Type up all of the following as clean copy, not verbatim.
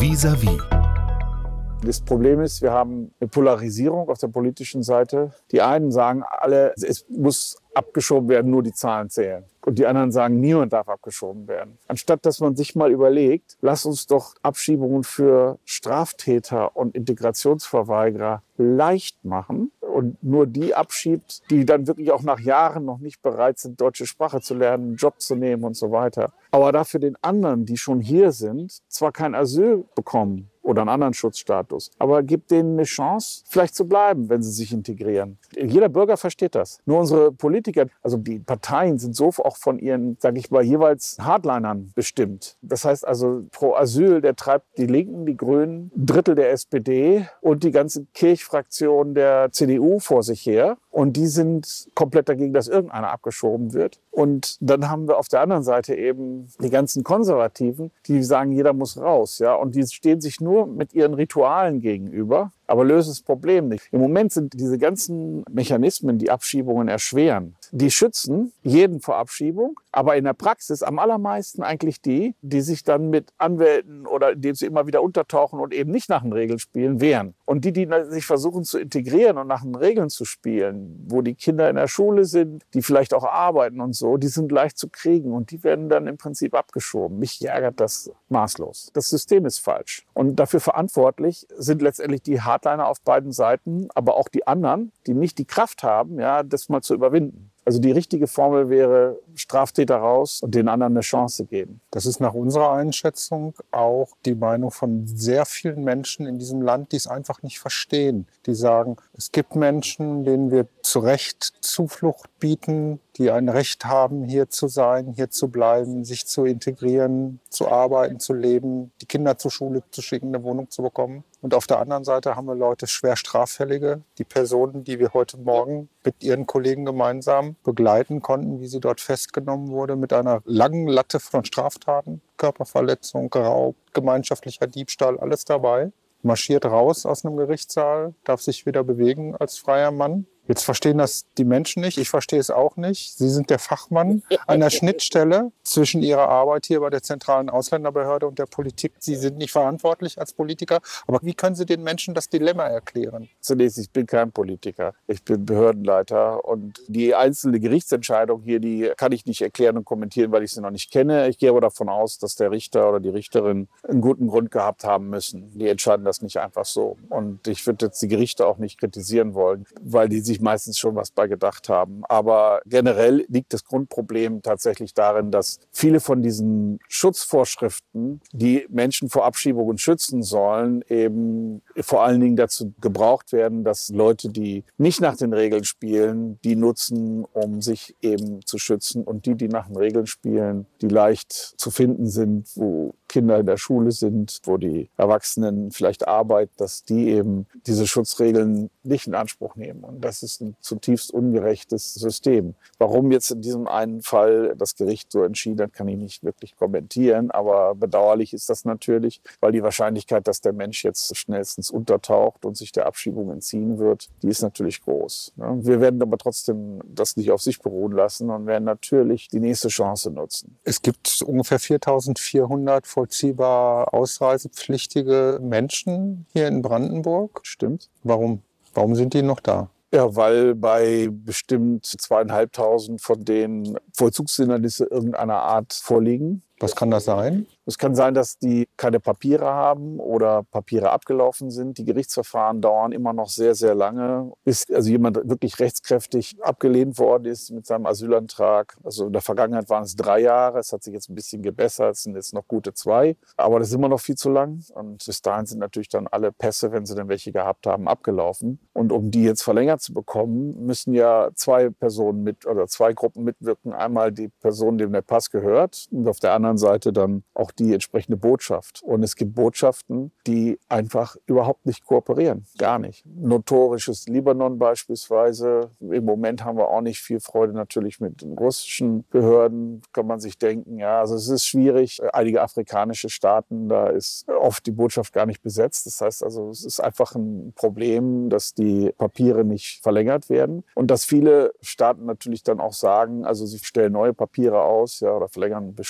Vis-à-vis. Das Problem ist, wir haben eine Polarisierung auf der politischen Seite. Die einen sagen alle, es muss abgeschoben werden, nur die Zahlen zählen. Und die anderen sagen, niemand darf abgeschoben werden. Anstatt dass man sich mal überlegt, lass uns doch Abschiebungen für Straftäter und Integrationsverweigerer leicht machen und nur die abschiebt, die dann wirklich auch nach Jahren noch nicht bereit sind, deutsche Sprache zu lernen, einen Job zu nehmen und so weiter. Aber dafür den anderen, die schon hier sind, zwar kein Asyl bekommen oder einen anderen Schutzstatus, aber gibt denen eine Chance, vielleicht zu bleiben, wenn sie sich integrieren. Jeder Bürger versteht das. Nur unsere Politiker, also die Parteien sind so auch von ihren, sage ich mal, jeweils Hardlinern bestimmt. Das heißt also, pro Asyl, der treibt die Linken, die Grünen, ein Drittel der SPD und die ganze Kirchfraktion der CDU vor sich her. Und die sind komplett dagegen, dass irgendeiner abgeschoben wird. Und dann haben wir auf der anderen Seite eben die ganzen Konservativen, die sagen, jeder muss raus. Ja? Und die stehen sich nur mit ihren Ritualen gegenüber, aber lösen das Problem nicht. Im Moment sind diese ganzen Mechanismen, die Abschiebungen erschweren, die schützen jeden vor Abschiebung, aber in der Praxis am allermeisten eigentlich die sich dann mit Anwälten oder indem sie immer wieder untertauchen und eben nicht nach den Regeln spielen, wehren. Und die sich versuchen zu integrieren und nach den Regeln zu spielen, wo die Kinder in der Schule sind, die vielleicht auch arbeiten und so, die sind leicht zu kriegen und die werden dann im Prinzip abgeschoben. Mich ärgert das maßlos. Das System ist falsch. Und dafür verantwortlich sind letztendlich die Hardliner auf beiden Seiten, aber auch die anderen, die nicht die Kraft haben, ja, das mal zu überwinden. Also die richtige Formel wäre, Straftäter raus und den anderen eine Chance geben. Das ist nach unserer Einschätzung auch die Meinung von sehr vielen Menschen in diesem Land, die es einfach nicht verstehen. Die sagen, es gibt Menschen, denen wir zu Recht Zuflucht bieten, die ein Recht haben, hier zu sein, hier zu bleiben, sich zu integrieren, zu arbeiten, zu leben, die Kinder zur Schule zu schicken, eine Wohnung zu bekommen. Und auf der anderen Seite haben wir Leute, schwer Straffällige, die Personen, die wir heute Morgen mit ihren Kollegen gemeinsam begleiten konnten, wie sie dort festgenommen wurde, mit einer langen Latte von Straftaten, Körperverletzung, Raub, gemeinschaftlicher Diebstahl, alles dabei. Marschiert raus aus einem Gerichtssaal, darf sich wieder bewegen als freier Mann. Jetzt verstehen das die Menschen nicht, ich verstehe es auch nicht. Sie sind der Fachmann an der Schnittstelle zwischen Ihrer Arbeit hier bei der zentralen Ausländerbehörde und der Politik. Sie sind nicht verantwortlich als Politiker, aber wie können Sie den Menschen das Dilemma erklären? Zunächst, ich bin kein Politiker, ich bin Behördenleiter und die einzelne Gerichtsentscheidung hier, die kann ich nicht erklären und kommentieren, weil ich sie noch nicht kenne. Ich gehe aber davon aus, dass der Richter oder die Richterin einen guten Grund gehabt haben müssen. Die entscheiden das nicht einfach so. Und ich würde jetzt die Gerichte auch nicht kritisieren wollen, weil die sich meistens schon was bei gedacht haben. Aber generell liegt das Grundproblem tatsächlich darin, dass viele von diesen Schutzvorschriften, die Menschen vor Abschiebungen schützen sollen, eben vor allen Dingen dazu gebraucht werden, dass Leute, die nicht nach den Regeln spielen, die nutzen, um sich eben zu schützen. Und die nach den Regeln spielen, die leicht zu finden sind, wo Kinder in der Schule sind, wo die Erwachsenen vielleicht arbeiten, dass die eben diese Schutzregeln nicht in Anspruch nehmen. Und das ist ein zutiefst ungerechtes System. Warum jetzt in diesem einen Fall das Gericht so entschieden hat, kann ich nicht wirklich kommentieren. Aber bedauerlich ist das natürlich, weil die Wahrscheinlichkeit, dass der Mensch jetzt schnellstens untertaucht und sich der Abschiebung entziehen wird, die ist natürlich groß. Wir werden aber trotzdem das nicht auf sich beruhen lassen und werden natürlich die nächste Chance nutzen. Es gibt ungefähr 4.400 vollziehbar ausreisepflichtige Menschen hier in Brandenburg. Stimmt. Warum sind die noch da? Ja, weil bei bestimmt 2.500 von denen Vollzugshindernisse irgendeiner Art vorliegen. Was kann das sein? Es kann sein, dass die keine Papiere haben oder Papiere abgelaufen sind. Die Gerichtsverfahren dauern immer noch sehr, sehr lange, bis also jemand wirklich rechtskräftig abgelehnt worden ist mit seinem Asylantrag. Also in der Vergangenheit waren es 3 Jahre. Es hat sich jetzt ein bisschen gebessert. Es sind jetzt noch gute 2. Aber das ist immer noch viel zu lang. Und bis dahin sind natürlich dann alle Pässe, wenn sie denn welche gehabt haben, abgelaufen. Und um die jetzt verlängert zu bekommen, müssen ja 2 Personen oder 2 Gruppen mitwirken. Einmal die Person, dem der Pass gehört, und auf der anderen Seite dann auch die entsprechende Botschaft. Und es gibt Botschaften, die einfach überhaupt nicht kooperieren. Gar nicht. Notorisches Libanon beispielsweise. Im Moment haben wir auch nicht viel Freude natürlich mit den russischen Behörden, kann man sich denken. Ja, also es ist schwierig. Einige afrikanische Staaten, da ist oft die Botschaft gar nicht besetzt. Das heißt also, es ist einfach ein Problem, dass die Papiere nicht verlängert werden. Und dass viele Staaten natürlich dann auch sagen, also sie stellen neue Papiere aus, ja, oder verlängern bestehende Papiere.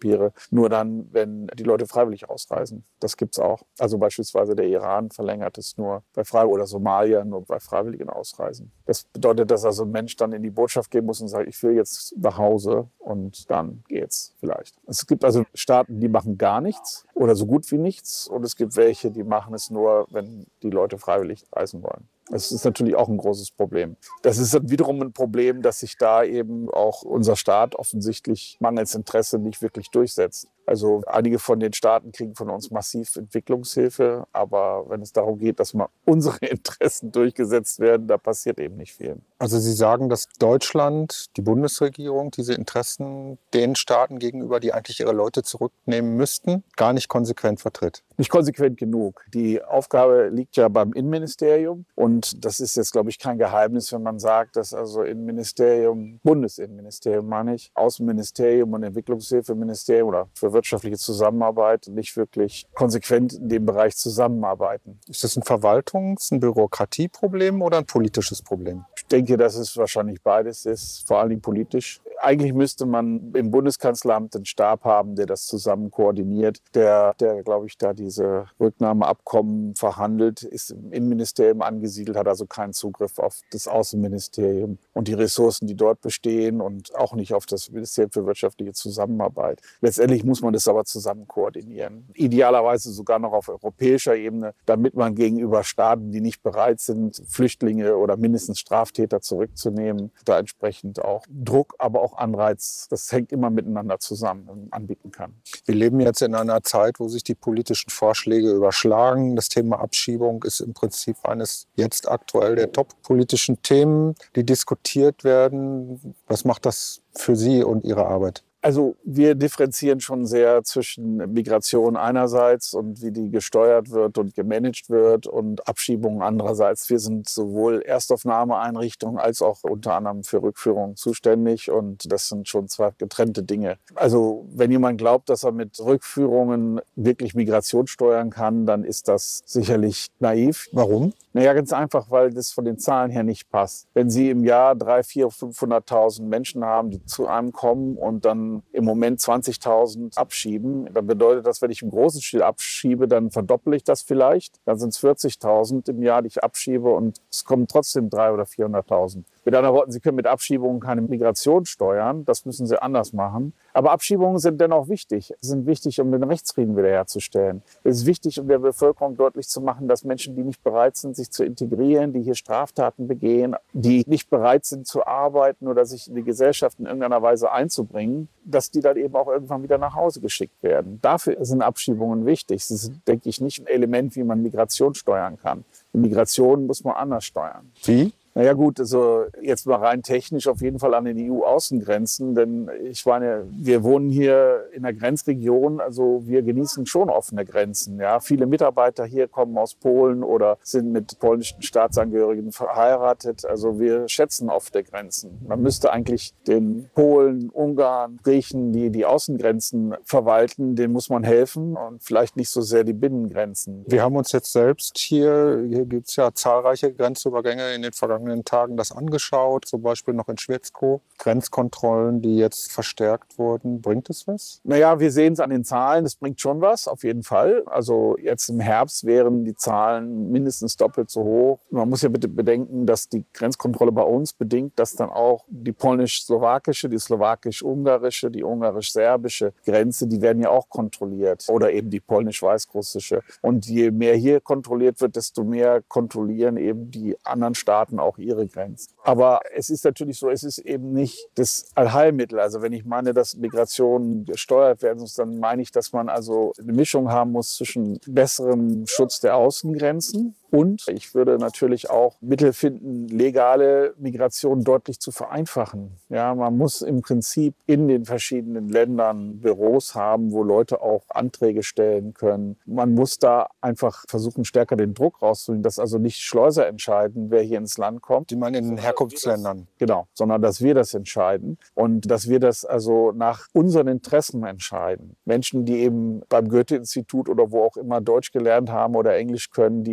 Visumspapiere nur dann, wenn die Leute freiwillig ausreisen. Das gibt's auch. Also beispielsweise der Iran verlängert es nur bei Freiwilligen oder Somalia nur bei freiwilligen Ausreisen. Das bedeutet, dass also ein Mensch dann in die Botschaft gehen muss und sagt, ich will jetzt nach Hause und dann geht's vielleicht. Es gibt also Staaten, die machen gar nichts oder so gut wie nichts und es gibt welche, die machen es nur, wenn die Leute freiwillig reisen wollen. Das ist natürlich auch ein großes Problem. Das ist dann wiederum ein Problem, dass sich da eben auch unser Staat offensichtlich mangels Interesse nicht wirklich durchsetzt. Also einige von den Staaten kriegen von uns massiv Entwicklungshilfe, aber wenn es darum geht, dass mal unsere Interessen durchgesetzt werden, da passiert eben nicht viel. Also Sie sagen, dass Deutschland, die Bundesregierung, diese Interessen den Staaten gegenüber, die eigentlich ihre Leute zurücknehmen müssten, gar nicht konsequent vertritt. Nicht konsequent genug. Die Aufgabe liegt ja beim Innenministerium und das ist jetzt, glaube ich, kein Geheimnis, wenn man sagt, dass also Innenministerium, Bundesinnenministerium meine ich, Außenministerium und Entwicklungshilfeministerium oder für wirtschaftliche Zusammenarbeit nicht wirklich konsequent in dem Bereich zusammenarbeiten. Ist das ein ein Bürokratieproblem oder ein politisches Problem? Ich denke, dass es wahrscheinlich beides ist, vor allen Dingen politisch. Eigentlich müsste man im Bundeskanzleramt einen Stab haben, der das zusammen koordiniert, der glaube ich, da diese Rücknahmeabkommen verhandelt, ist im Innenministerium angesiedelt, hat also keinen Zugriff auf das Außenministerium und die Ressourcen, die dort bestehen und auch nicht auf das Ministerium für wirtschaftliche Zusammenarbeit. Letztendlich muss man das aber zusammen koordinieren. Idealerweise sogar noch auf europäischer Ebene, damit man gegenüber Staaten, die nicht bereit sind, Flüchtlinge oder mindestens Straftäter zurückzunehmen, da entsprechend auch Druck, aber auch Anreiz, das hängt immer miteinander zusammen, anbieten kann. Wir leben jetzt in einer Zeit, wo sich die politischen Vorschläge überschlagen. Das Thema Abschiebung ist im Prinzip eines jetzt aktuell der top-politischen Themen, die diskutiert werden. Was macht das für Sie und Ihre Arbeit? Also wir differenzieren schon sehr zwischen Migration einerseits und wie die gesteuert wird und gemanagt wird und Abschiebungen andererseits. Wir sind sowohl Erstaufnahmeeinrichtungen als auch unter anderem für Rückführung zuständig und das sind schon zwei getrennte Dinge. Also wenn jemand glaubt, dass er mit Rückführungen wirklich Migration steuern kann, dann ist das sicherlich naiv. Warum? Naja, ganz einfach, weil das von den Zahlen her nicht passt. Wenn Sie im Jahr 300.000, 400.000, 500.000 Menschen haben, die zu einem kommen und dann im Moment 20.000 abschieben, dann bedeutet das, wenn ich im großen Stil abschiebe, dann verdopple ich das vielleicht. Dann sind es 40.000 im Jahr, die ich abschiebe und es kommen trotzdem 300.000 oder 400.000. Mit anderen Worten, Sie können mit Abschiebungen keine Migration steuern. Das müssen Sie anders machen. Aber Abschiebungen sind dennoch wichtig. Sie sind wichtig, um den Rechtsfrieden wiederherzustellen. Es ist wichtig, um der Bevölkerung deutlich zu machen, dass Menschen, die nicht bereit sind, sich zu integrieren, die hier Straftaten begehen, die nicht bereit sind zu arbeiten oder sich in die Gesellschaft in irgendeiner Weise einzubringen, dass die dann eben auch irgendwann wieder nach Hause geschickt werden. Dafür sind Abschiebungen wichtig. Sie sind, denke ich, nicht ein Element, wie man Migration steuern kann. Die Migration muss man anders steuern. Wie? Naja gut, also jetzt mal rein technisch auf jeden Fall an den EU-Außengrenzen, denn ich meine, wir wohnen hier in der Grenzregion, also wir genießen schon offene Grenzen. Ja, viele Mitarbeiter hier kommen aus Polen oder sind mit polnischen Staatsangehörigen verheiratet, also wir schätzen offene Grenzen. Man müsste eigentlich den Polen, Ungarn, Griechen, die die Außengrenzen verwalten, denen muss man helfen und vielleicht nicht so sehr die Binnengrenzen. Wir haben uns jetzt selbst hier gibt es ja zahlreiche Grenzübergänge in den vergangenen Tagen das angeschaut, zum Beispiel noch in Schwetzko. Grenzkontrollen, die jetzt verstärkt wurden. Bringt es was? Naja, wir sehen es an den Zahlen, das bringt schon was, auf jeden Fall. Also jetzt im Herbst wären die Zahlen mindestens doppelt so hoch. Man muss ja bitte bedenken, dass die Grenzkontrolle bei uns bedingt, dass dann auch die polnisch-slowakische, die slowakisch-ungarische, die ungarisch-serbische Grenze, die werden ja auch kontrolliert. Oder eben die polnisch-weißrussische. Und je mehr hier kontrolliert wird, desto mehr kontrollieren eben die anderen Staaten auch ihre Grenzen. Aber es ist natürlich so, es ist eben nicht das Allheilmittel. Also wenn ich meine, dass Migration gesteuert werden muss, dann meine ich, dass man also eine Mischung haben muss zwischen besserem Schutz der Außengrenzen und ich würde natürlich auch Mittel finden, legale Migration deutlich zu vereinfachen. Ja, man muss im Prinzip in den verschiedenen Ländern Büros haben, wo Leute auch Anträge stellen können. Man muss da einfach versuchen, stärker den Druck rauszunehmen, dass also nicht Schleuser entscheiden, wer hier ins Land kommt. Die man in den Herkunftsländern. Genau, sondern dass wir das entscheiden und dass wir das also nach unseren Interessen entscheiden. Menschen, die eben beim Goethe-Institut oder wo auch immer Deutsch gelernt haben oder Englisch können, die übers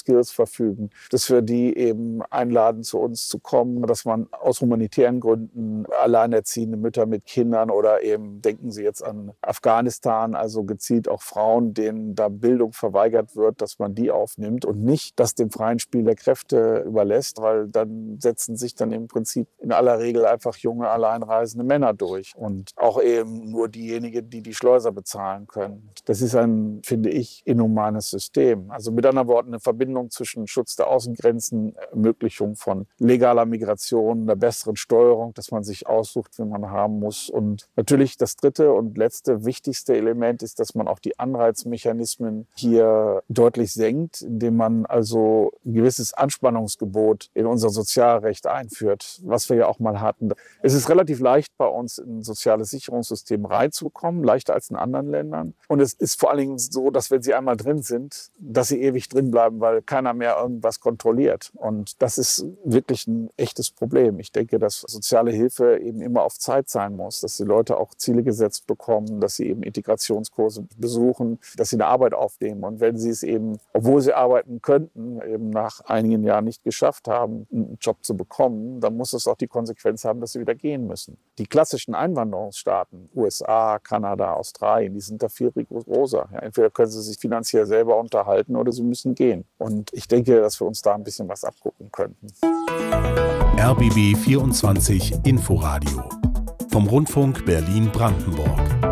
Skills verfügen, dass wir die eben einladen, zu uns zu kommen, dass man aus humanitären Gründen alleinerziehende Mütter mit Kindern oder eben, denken Sie jetzt an Afghanistan, also gezielt auch Frauen, denen da Bildung verweigert wird, dass man die aufnimmt und nicht das dem freien Spiel der Kräfte überlässt, weil dann setzen sich dann im Prinzip in aller Regel einfach junge, alleinreisende Männer durch und auch eben nur diejenigen, die die Schleuser bezahlen können. Das ist ein, finde ich, inhumanes System. Also mit anderen Worten eine Verbindung zwischen Schutz der Außengrenzen, Ermöglichung von legaler Migration, einer besseren Steuerung, dass man sich aussucht, wen man haben muss. Und natürlich das dritte und letzte wichtigste Element ist, dass man auch die Anreizmechanismen hier deutlich senkt, indem man also ein gewisses Anspannungsgebot in unser Sozialrecht einführt, was wir ja auch mal hatten. Es ist relativ leicht, bei uns in ein soziales Sicherungssystem reinzukommen, leichter als in anderen Ländern. Und es ist vor allen Dingen so, dass wenn Sie einmal drin sind, dass Sie ewig drin bleiben, weil keiner mehr irgendwas kontrolliert. Und das ist wirklich ein echtes Problem. Ich denke, dass soziale Hilfe eben immer auf Zeit sein muss, dass die Leute auch Ziele gesetzt bekommen, dass sie eben Integrationskurse besuchen, dass sie eine Arbeit aufnehmen. Und wenn sie es eben, obwohl sie arbeiten könnten, eben nach einigen Jahren nicht geschafft haben, einen Job zu bekommen, dann muss es auch die Konsequenz haben, dass sie wieder gehen müssen. Die klassischen Einwanderungsstaaten, USA, Kanada, Australien, die sind da viel rigoroser. Ja, entweder können sie sich finanziell selber unterhalten oder sie müssen gehen. Und ich denke, dass wir uns da ein bisschen was abgucken könnten. RBB 24 Inforadio vom Rundfunk Berlin-Brandenburg.